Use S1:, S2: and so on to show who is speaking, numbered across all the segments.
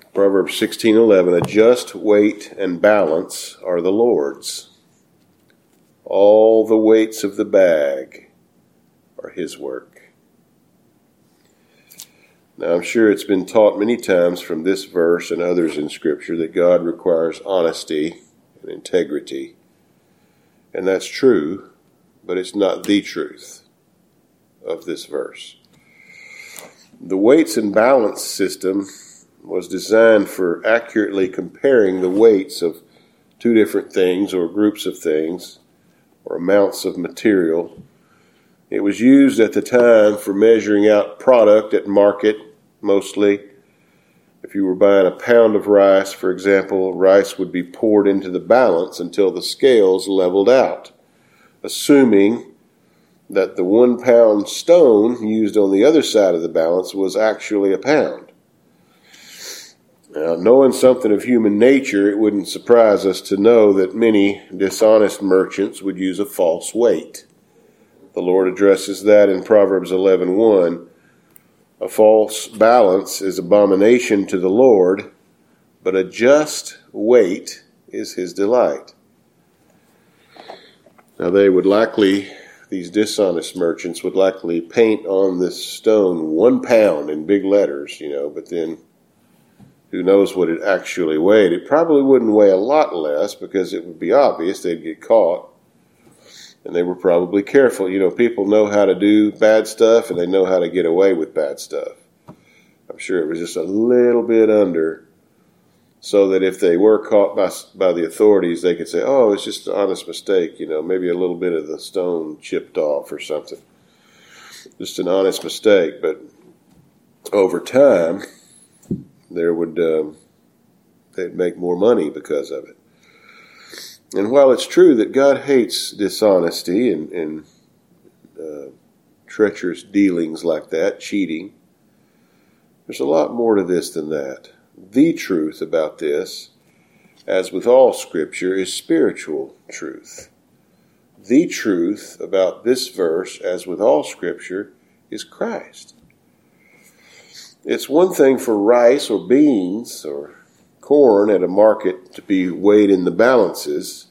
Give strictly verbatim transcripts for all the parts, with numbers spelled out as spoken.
S1: Proverbs sixteen eleven, a just weight and balance are the Lord's. All the weights of the bag are his work. Now, I'm sure it's been taught many times from this verse and others in Scripture that God requires honesty and integrity. And that's true, but it's not the truth of this verse. The weights and balance system was designed for accurately comparing the weights of two different things or groups of things or amounts of material. It was used at the time for measuring out product at market, mostly. If you were buying a pound of rice, for example, rice would be poured into the balance until the scales leveled out, assuming that the one pound stone used on the other side of the balance was actually a pound. Now, knowing something of human nature, it wouldn't surprise us to know that many dishonest merchants would use a false weight. The Lord addresses that in Proverbs eleven one. A false balance is abomination to the Lord, but a just weight is his delight. Now they would likely, these dishonest merchants would likely paint on this stone one pound in big letters, you know, but then who knows what it actually weighed. It probably wouldn't weigh a lot less because it would be obvious they'd get caught. And they were probably careful. You know, people know how to do bad stuff and they know how to get away with bad stuff. I'm sure it was just a little bit under so that if they were caught by, by the authorities, they could say, oh, it's just an honest mistake. You know, maybe a little bit of the stone chipped off or something. Just an honest mistake. But over time, there would um, they'd make more money because of it. And while it's true that God hates dishonesty and, and uh, treacherous dealings like that, cheating, there's a lot more to this than that. The truth about this, as with all Scripture, is spiritual truth. The truth about this verse, as with all Scripture, is Christ. It's one thing for rice or beans or corn at a market to be weighed in the balances.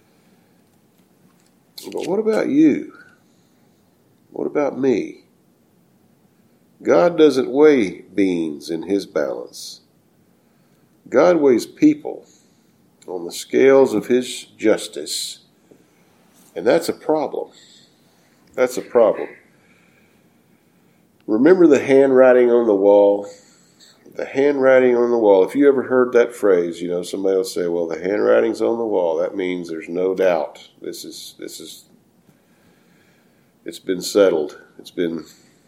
S1: But what about you? What about me? God doesn't weigh beans in his balance. God weighs people on the scales of his justice. And that's a problem. That's a problem. Remember the handwriting on the wall? The handwriting on the wall. If you ever heard that phrase, you know, somebody will say, well, the handwriting's on the wall. That means there's no doubt. This is, this is, it's been settled. It's been,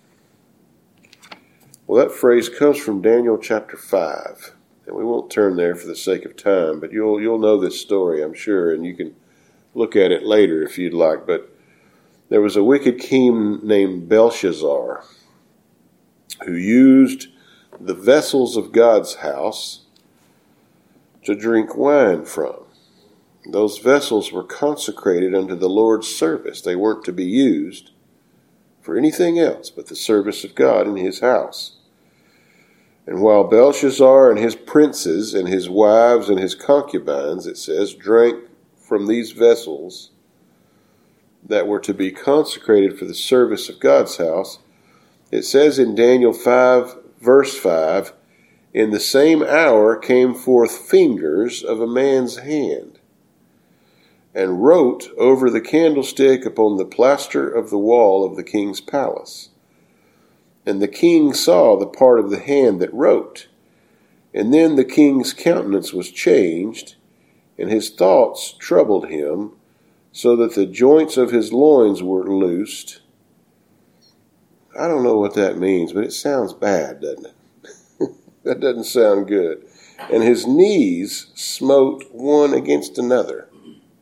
S1: well, that phrase comes from Daniel chapter five. And we won't turn there for the sake of time, but you'll, you'll know this story, I'm sure, and you can look at it later if you'd like. But there was a wicked king named Belshazzar, who used the vessels of God's house to drink wine from. Those vessels were consecrated unto the Lord's service. They weren't to be used for anything else but the service of God in his house. And while Belshazzar and his princes and his wives and his concubines, it says, drank from these vessels that were to be consecrated for the service of God's house, it says in Daniel five, verse five, in the same hour came forth fingers of a man's hand, and wrote over the candlestick upon the plaster of the wall of the king's palace. And the king saw the part of the hand that wrote. And then the king's countenance was changed, and his thoughts troubled him, so that the joints of his loins were loosed. I don't know what that means, but it sounds bad, doesn't it? That doesn't sound good. And his knees smote one against another.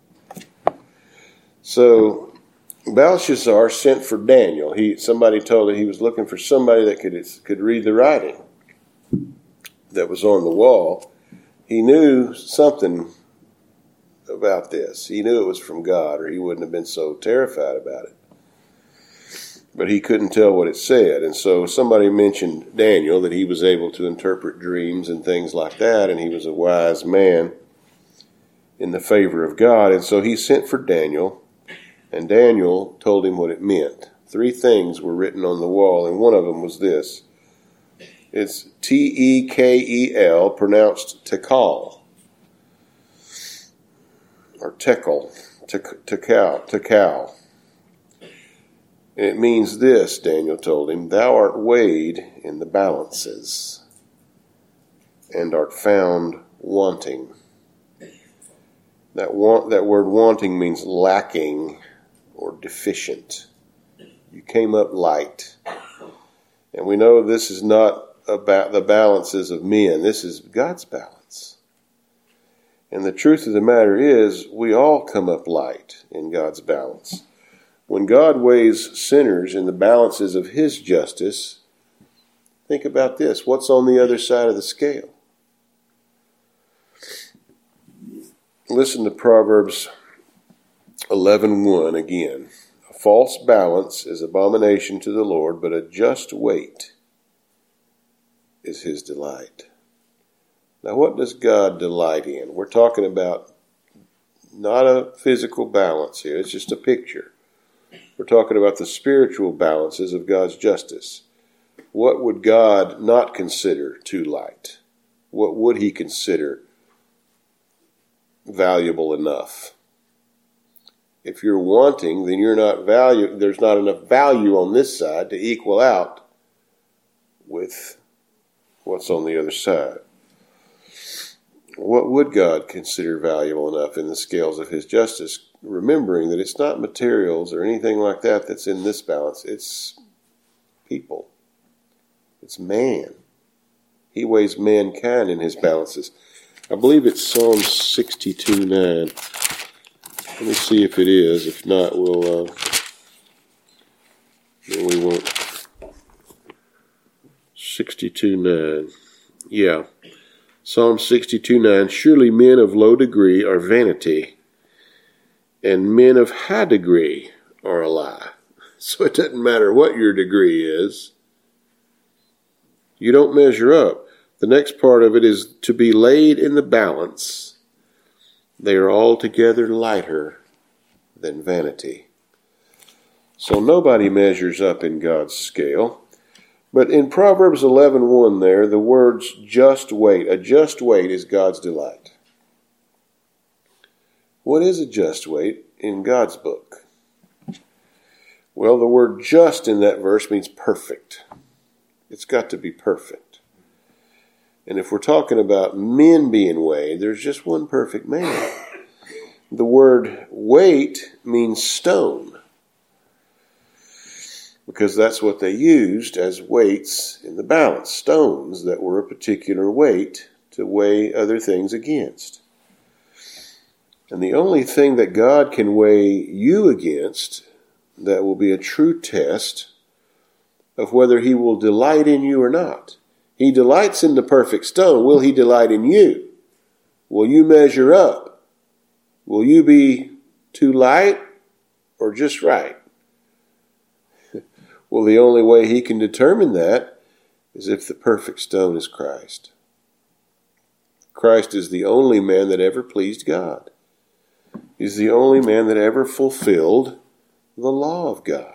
S1: So Belshazzar sent for Daniel. He somebody told him he was looking for somebody that could could read the writing that was on the wall. He knew something about this. He knew it was from God, or he wouldn't have been so terrified about it. but he couldn't tell what it said. And so somebody mentioned Daniel, that he was able to interpret dreams and things like that, and he was a wise man in the favor of God. And so he sent for Daniel, and Daniel told him what it meant. Three things were written on the wall, and one of them was this. It's T E K E L, pronounced Tekal, or Tekel, Tekal, Tekal. And it means this, Daniel told him, thou art weighed in the balances, and art found wanting. That want, that word wanting means lacking or deficient. You came up light. And we know this is not about the balances of men. This is God's balance. And the truth of the matter is, we all come up light in God's balance. When God weighs sinners in the balances of his justice, think about this. What's on the other side of the scale? Listen to Proverbs eleven one again. A false balance is abomination to the Lord, but a just weight is his delight. Now, what does God delight in? We're talking about not a physical balance here. It's just a picture. We're talking about the spiritual balances of God's justice. What would God not consider too light? What would he consider valuable enough? If you're wanting, then you're not value. There's not enough value on this side to equal out with what's on the other side. What would God consider valuable enough in the scales of his justice? Remembering that it's not materials or anything like that that's in this balance. It's people. It's man. He weighs mankind in his balances. I believe it's Psalm sixty-two nine. Let me see if it is. If not, we'll, uh, then we won't. sixty-two nine. Yeah. Psalm sixty-two nine. Surely men of low degree are vanity, and men of high degree are a lie. So it doesn't matter what your degree is. You don't measure up. The next part of it is to be laid in the balance. They are altogether lighter than vanity. So nobody measures up in God's scale. But in Proverbs eleven one there, the words just weight. A just weight is God's delight. What is a just weight in God's book? Well, the word just in that verse means perfect. It's got to be perfect. And if we're talking about men being weighed, there's just one perfect man. The word weight means stone, because that's what they used as weights in the balance, stones that were a particular weight to weigh other things against. And the only thing that God can weigh you against that will be a true test of whether he will delight in you or not. He delights in the perfect stone. Will he delight in you? Will you measure up? Will you be too light or just right? Well, the only way he can determine that is if the perfect stone is Christ. Christ is the only man that ever pleased God. He's the only man that ever fulfilled the law of God.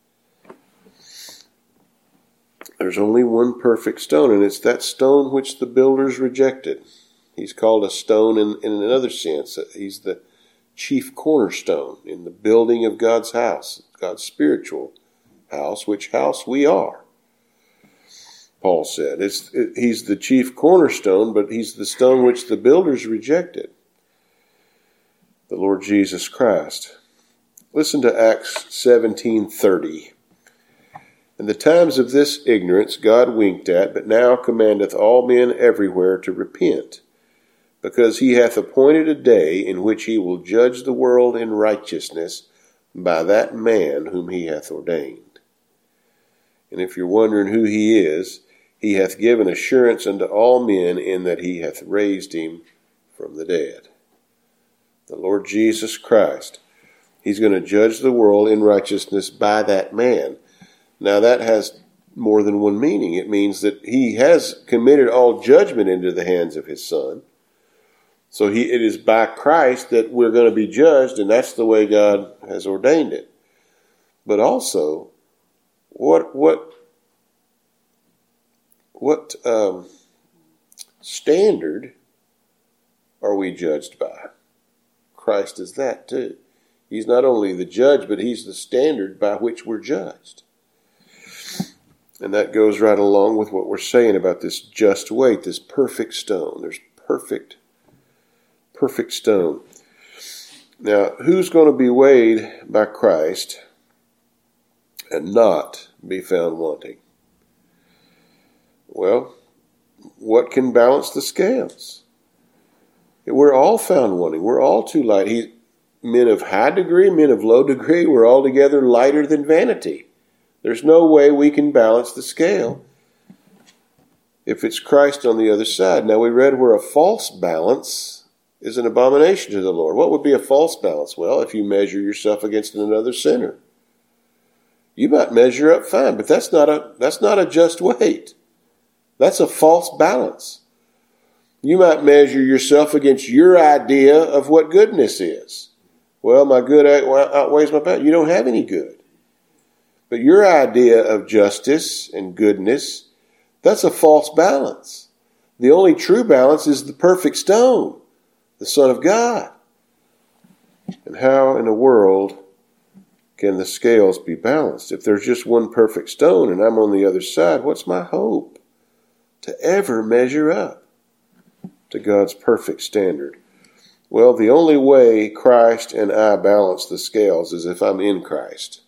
S1: There's only one perfect stone, and it's that stone which the builders rejected. He's called a stone in, in another sense. He's the chief cornerstone in the building of God's house, God's spiritual house, which house we are. Paul said. It's, it, he's the chief cornerstone, but he's the stone which the builders rejected. The Lord Jesus Christ. Listen to Acts seventeen thirty. In the times of this ignorance God winked at, but now commandeth all men everywhere to repent, because he hath appointed a day in which he will judge the world in righteousness by that man whom he hath ordained. And if you're wondering who he is, he hath given assurance unto all men in that he hath raised him from the dead. The Lord Jesus Christ. He's going to judge the world in righteousness by that man. Now that has more than one meaning. It means that he has committed all judgment into the hands of his Son. So he, it is by Christ that we're going to be judged, and that's the way God has ordained it. But also, what what what um, standard are we judged by? Christ is that too. He's not only the judge, but he's the standard by which we're judged. And that goes right along with what we're saying about this just weight, this perfect stone. There's perfect, perfect stone. Now, who's going to be weighed by Christ and not be found wanting? Well, what can balance the scales? We're all found wanting. We're all too light. He, men of high degree, men of low degree, we're altogether lighter than vanity. There's no way we can balance the scale if it's Christ on the other side. Now, we read where a false balance is an abomination to the Lord. What would be a false balance? Well, if you measure yourself against another sinner. You might measure up fine, but that's not a that's not a just weight. That's a false balance. You might measure yourself against your idea of what goodness is. Well, my good outweighs my bad. You don't have any good. But your idea of justice and goodness, that's a false balance. The only true balance is the perfect stone, the Son of God. And how in the world can the scales be balanced? If there's just one perfect stone and I'm on the other side, what's my hope to ever measure up to God's perfect standard? Well, the only way Christ and I balance the scales is if I'm in Christ.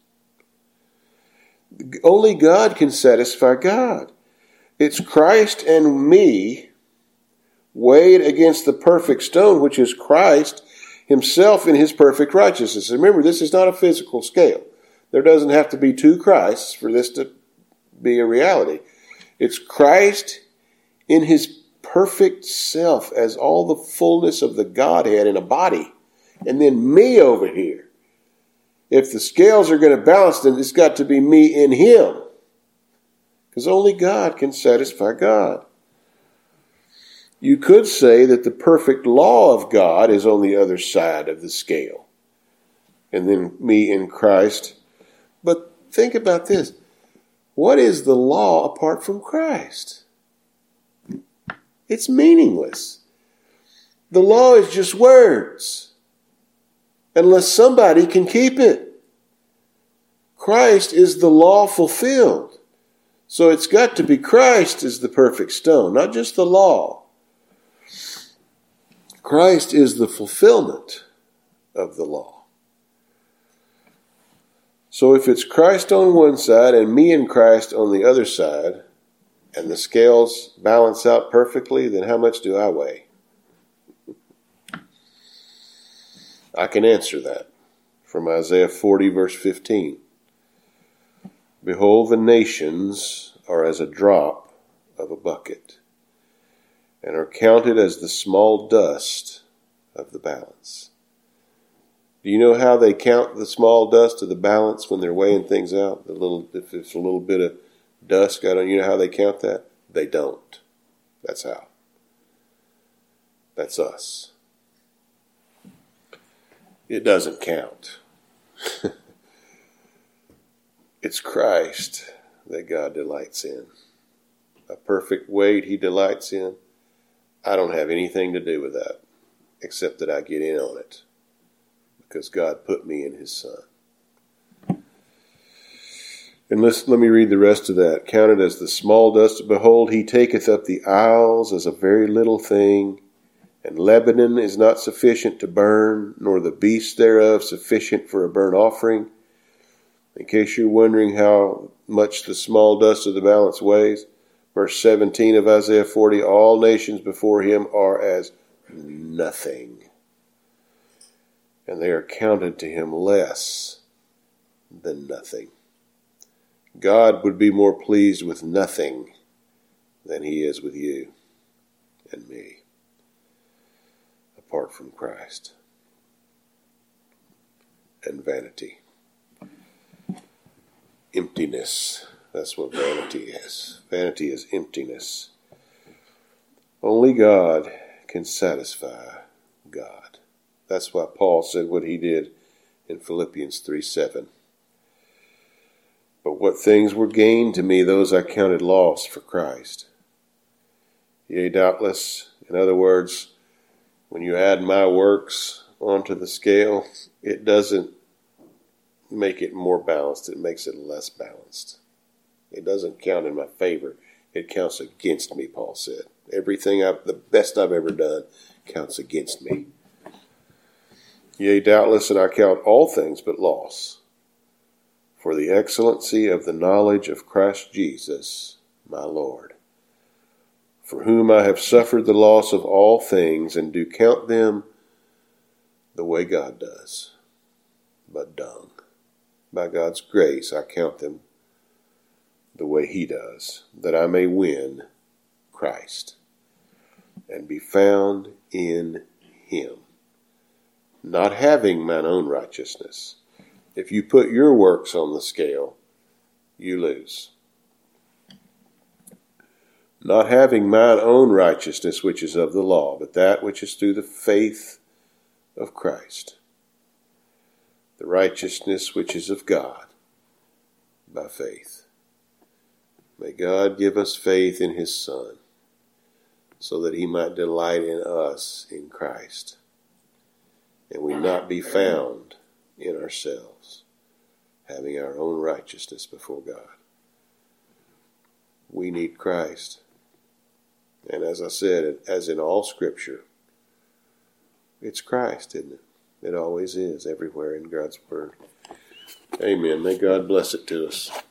S1: Only God can satisfy God. It's Christ and me weighed against the perfect stone, which is Christ himself in his perfect righteousness. Remember, this is not a physical scale. There doesn't have to be two Christs for this to be a reality. It's Christ in his perfect self as all the fullness of the Godhead in a body. And then me over here. If the scales are going to balance, then it's got to be me in him. Because only God can satisfy God. You could say that the perfect law of God is on the other side of the scale. And then me in Christ. But think about this. What is the law apart from Christ? It's meaningless. The law is just words. Unless somebody can keep it. Christ is the law fulfilled. So it's got to be Christ is the perfect stone, not just the law. Christ is the fulfillment of the law. So if it's Christ on one side and me and Christ on the other side, and the scales balance out perfectly, then how much do I weigh? I can answer that from Isaiah forty, verse fifteen. Behold, the nations are as a drop of a bucket, and are counted as the small dust of the balance. Do you know how they count the small dust of the balance when they're weighing things out? The little, if it's a little bit of dust got on, you know how they count that? They don't. That's how. That's us. It doesn't count. It's Christ that God delights in. A perfect weight he delights in. I don't have anything to do with that, except that I get in on it, because God put me in his Son. And let's, let me read the rest of that. Counted as the small dust. Behold, he taketh up the isles as a very little thing. And Lebanon is not sufficient to burn, nor the beasts thereof sufficient for a burnt offering. In case you're wondering how much the small dust of the balance weighs, verse seventeen of Isaiah forty, all nations before him are as nothing, and they are counted to him less than nothing. God would be more pleased with nothing than he is with you and me, apart from Christ and vanity. emptiness. That's what vanity is. Vanity is emptiness. Only God can satisfy God. That's why Paul said what he did in Philippians three seven. But what things were gained to me, those I counted loss for Christ. Yea, doubtless, in other words, when you add my works onto the scale, it doesn't make it more balanced. It makes it less balanced. It doesn't count in my favor. It counts against me, Paul said. Everything I've, the best I've ever done counts against me. Yea, doubtless, and I count all things but loss, for the excellency of the knowledge of Christ Jesus, my Lord, for whom I have suffered the loss of all things, and do count them the way God does, but dung. By God's grace, I count them the way he does, that I may win Christ and be found in him, not having mine own righteousness. If you put your works on the scale, you lose. Not having mine own righteousness, which is of the law, but that which is through the faith of Christ, the righteousness which is of God by faith. May God give us faith in his Son, so that he might delight in us in Christ, and we not be found in ourselves, having our own righteousness before God. We need Christ. And as I said, as in all Scripture, it's Christ, isn't it? It always is, everywhere in God's Word. Amen. May God bless it to us.